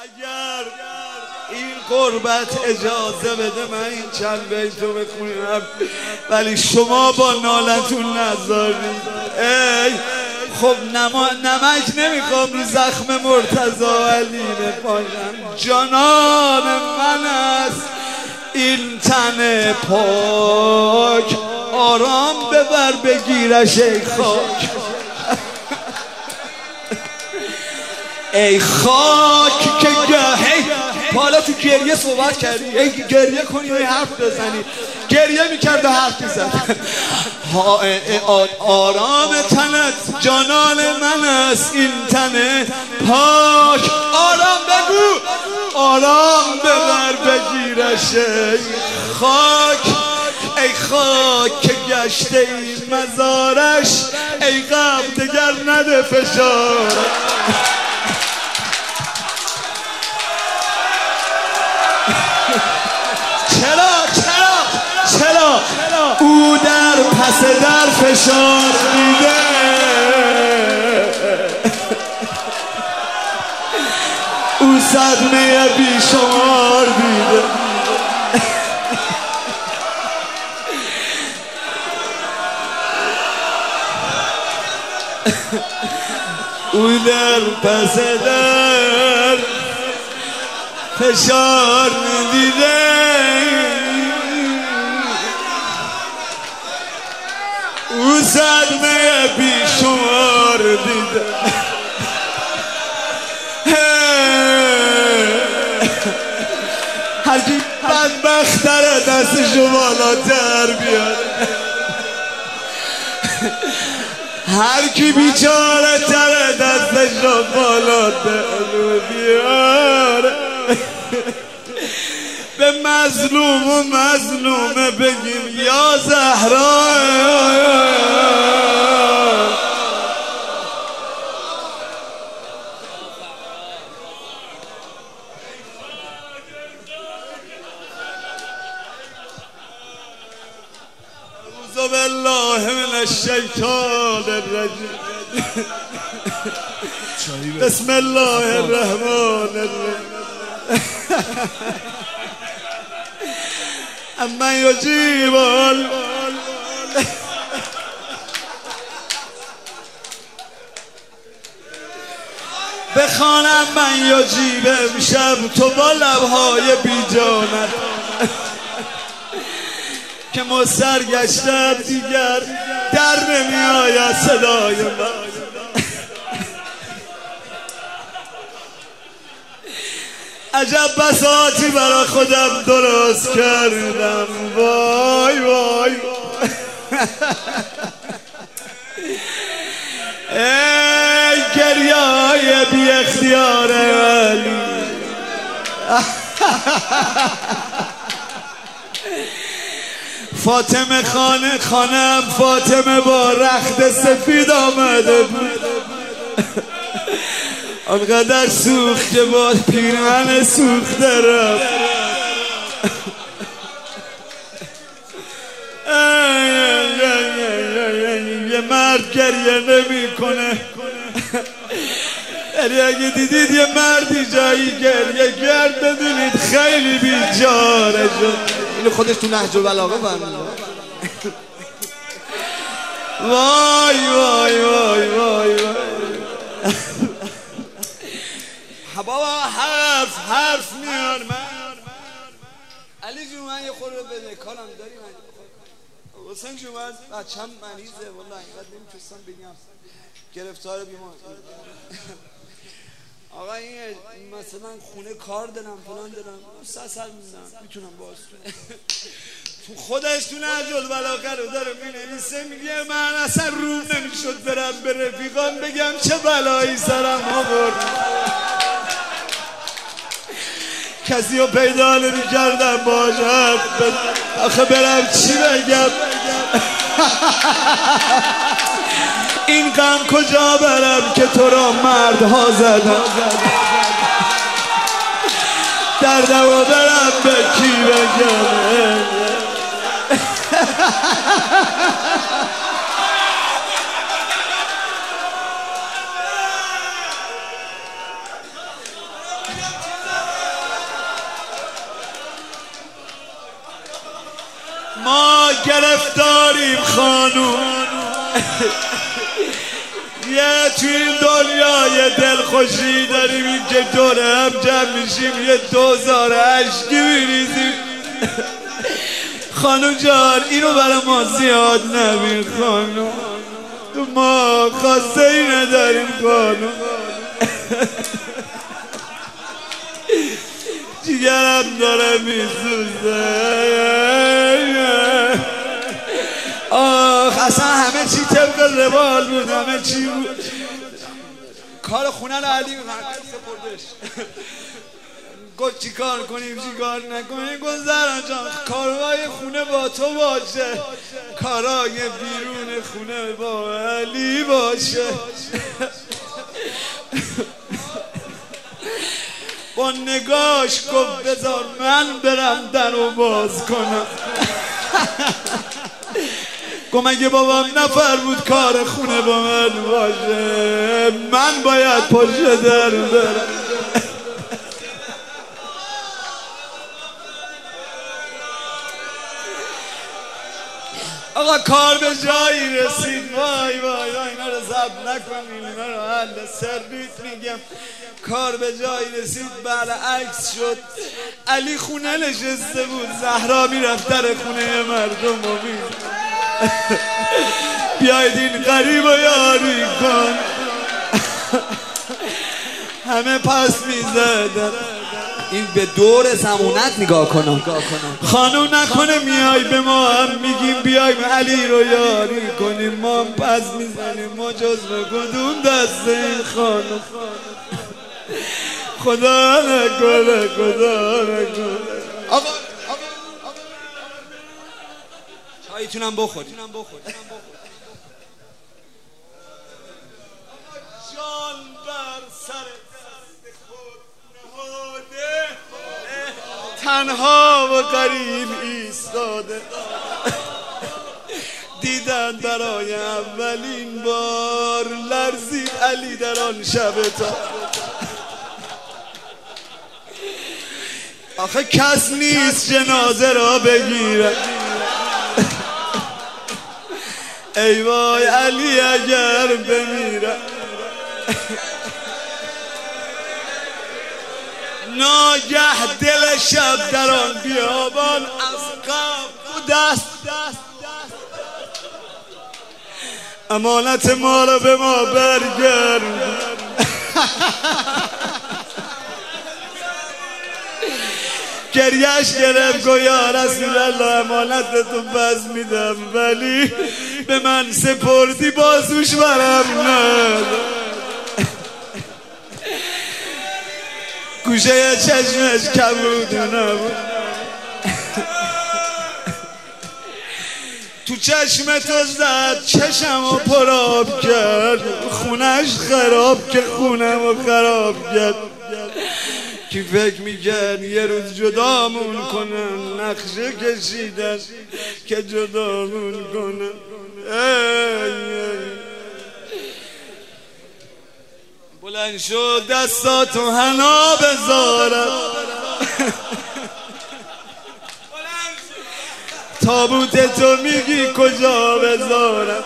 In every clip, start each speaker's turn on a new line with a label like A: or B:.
A: اگر این قربت اجازه بده من این چند بیتو بخونم، ولی شما با نالتون نذارید. ای خب نمک نمیخوام رو زخم مرتضی علی بپاشم. جانان من است این تن پاک، آرام ببر بگیرش ای خاک. ای خاک که حالا تو گریه صحبت کردی، ای گریه کنی و حرف بزنی. گریه میکرد و حرف میزد. آرام تنت جانان من است این تن پاک، آرام بگو آرام ببر بگیرش ای خاک. ای خاک که گشته ای مزارش، ای غم دگر نده فشار. چرا او در پس در فشار دیده، او صدمه بیشمار دیده. او در پس در فشار دیده، او صدمه بیشمار دیده. هرکی بدبختره دستشو بالاتر بیاره، هرکی بیچاره تره دستشو بالاتر بیاره. به مظلوم و مظلومه بگیم یا زهرا. اعوذ بالله من الشیطان الرجیم. بسم الله الرحمن الرحیم. اما یجیب بخوانم من یجیب امشب تو با لبهای بیجانت که ما سرگشتم دیگر در نمی آید صدای من. عجب بساطی برا خودم درست کردم، وای وای. ای گریه های بی اختیار علی. فاطمه خانم فاطمه با رخت سفید آمده بود، آنقدر سوخت که با پیرهن سوخته رفت. یه مرد گریه نمی کنه، ولی اگه دیدید یه مردی جایی گریه کرد بدونید خیلی بیچاره شد. اینو خودش تو نهج البلاغه فرموده. وای وای وای وای وای. بابا حرف میار. من علی جون من یه خورده بده کارم داری. من حسین جون من بچم مریضه والله اینقدر نمیتونستم بگم گرفتار بیمار. آقا این مثلا خونه کار دارم فلان دارم سر میزنم میتونم باز تو خودش تو نهج البلاغه رو داره مینویسه، میگه من اصلا روم نمیشد برم به رفیقان بگم چه بلایی سرم آورد، کسی رو پیدا نمی کردم باشد آخه برم چی بگم. این غم کجا برم که تو را مردها زدن، دردم و برم به کی بگم. ما گرفتاریم خانوم یه توی این دنیا یه دلخوشی داریم این که دوره هم جمع میشیم یه دوزار عشقی میریزیم خانوم جان اینو برای ما زیاد نبین خانوم ما خواسته ای نداریم خانوم جیگرم داره میسوزه آخ اصلا همه چی طبق روال بود همه چی بود کار خونه رو علی سپردش گفت چی کار کنیم چی کار نکنیم گفت زهرا جان کارهای خونه با تو باشه کارهای بیرون خونه با علی باشه با نگاش گفت بذار من برم در رو باز کنم گفت مگه بابام نفر بود کار خونه با من باشه من باید پشت در برم آقا کار به جایی رسید وای وای وای اینا رو ضبط نکنین اینا رو حل سرویت میگم کار به جایی رسید برعکس شد علی خونه نشسته بود زهرا میرفت در خونه مردم و بیاید این غریب و یاری کن همه پس میزدن
B: این به دور زمونت نگاه کنم
A: خانوم نکنه میای به ما هم میگیم بیایم علی رو یاری کنیم ما هم پس میزنیم ما جز به کدوم دست این خانوم خدا نکنه خدا نکنه آقا چایتونم بخورید جان بر سر تنها و غریب ایستاده دیدن برای اولین بار لرزید علی در آن شب تا آخه کس نیست جنازه را بگیره ای وای علی اگر بمیره ناگه دل شب در آن بیابان از غم و دست امانت ما رو به ما برگرد گریش گرفت گو یا رسول الله امانتتون بز میدم ولی به من سپردی بازوش برم ندارم گوشه چشمش کبود نبود تو چشم تو زد چشم و پراب کرد خونش خراب که خونم و خراب کرد کی فکر میکرد یه روز جدامون کنن نقشه کشیدن که جدامون کنن بلند شد دستاتو حنا بذارم تابوت تو میگی کجا بذارم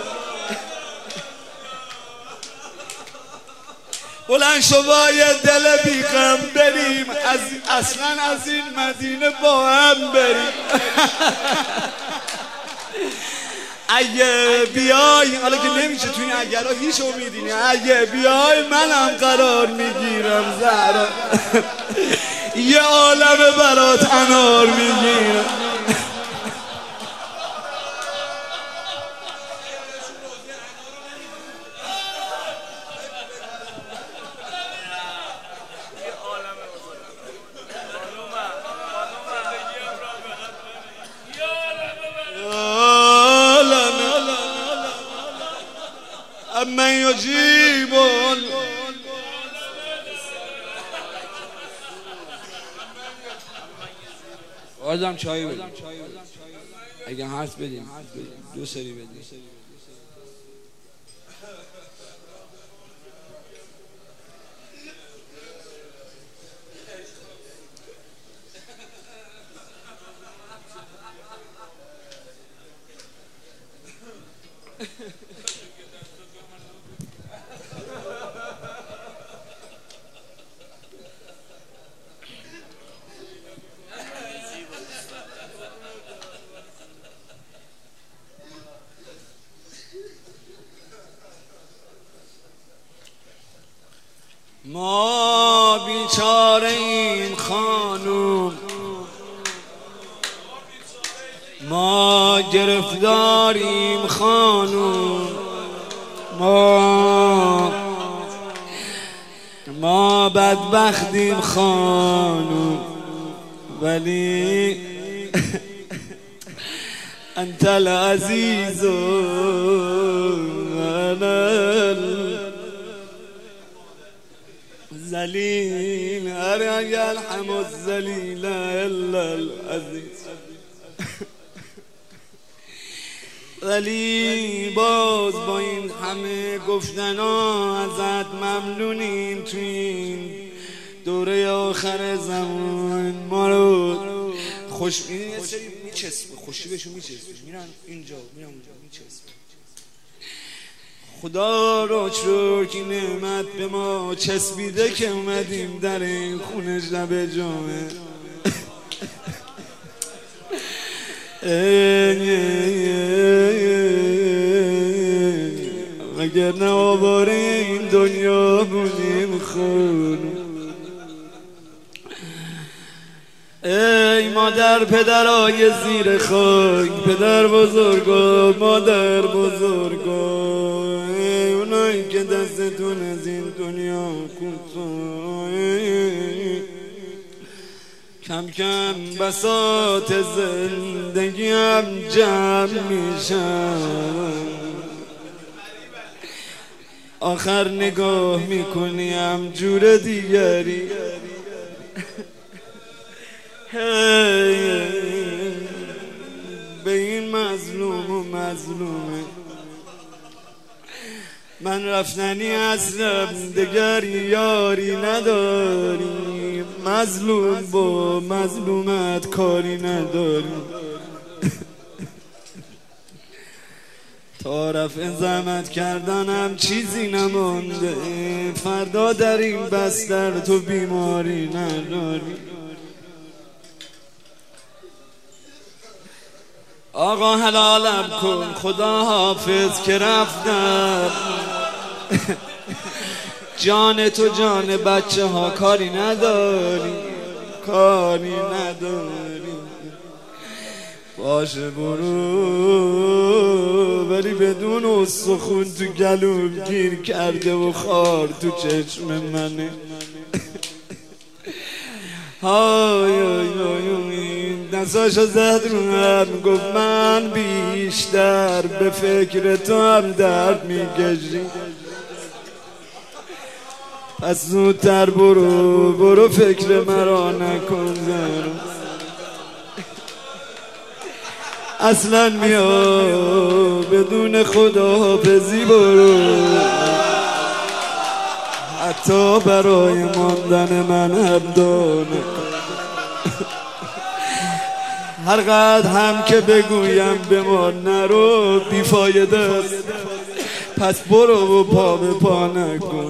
A: بلند شو با یه دل بیخم بریم اصلا از این مدینه با هم بریم اگه بیای حالا که نمیشه تو این اگه ها هیچ امیدی نه اگه بیای منم قرار میگیرم زهرا یه عالم برات انار میگیرم من یجیب آدم چای بدیم اگه حرف بدیم دو سری بدیم ما بیچاره این خانوم، ما گرفتاریم خانوم، ما بدبختیم خانوم، ولی انت العزیز و انا الذلیل، لا یرحم الذلیل الا العزیز. ولی باز با این همه گفتنا ازت ممنونیم. تو این دوره آخر زمان ما رو خوشبینی یه سری میچسبه، خوشی بهشون میچسبه، میرن اینجا میرن اونجا میچسبه. خدا رو شکر که نعمت به ما چسبیده که اومدیم در این خونه شب جمعه. اگر نه آواره این دنیا بودیم خون. ای مادر پدرای زیر خاک، پدر بزرگا، مادر بزرگا، ای اونایی که دستتون از این دنیا کوتاه، کم کم بساط زندگیم جمع میشم، آخر نگاه میکنیم جور دیگری. به این مظلوم و مظلومه من رفتنی هستم، دگر یاری نداری، مظلوم با مظلومت کاری نداری. تا رفع زحمت کردنم چیزی نمانده، فردا در این بستر تو بیماری نداری. آقا حلالم کن خدا حافظ که رفتم، جان تو جان بچه ها کاری نداری، کاری نداری. باشه برو، ولی بدون استخون تو گلوم گیر کرده و خار تو چشم منه. های دستاشو زد رو هم، گفت من بیشتر به فکر تو هم درد میکشی، پس زودتر برو فکر مرا نکن زنم. اصلا میا بدون خداحافظی برو، حتی برای ماندن من هم دانه. هر قدر هم که بگویم به ما نرو بیفایده است، پس برو و پا به پا نکن.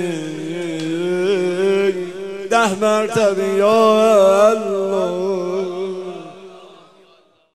A: 10 مرتبه یا الله.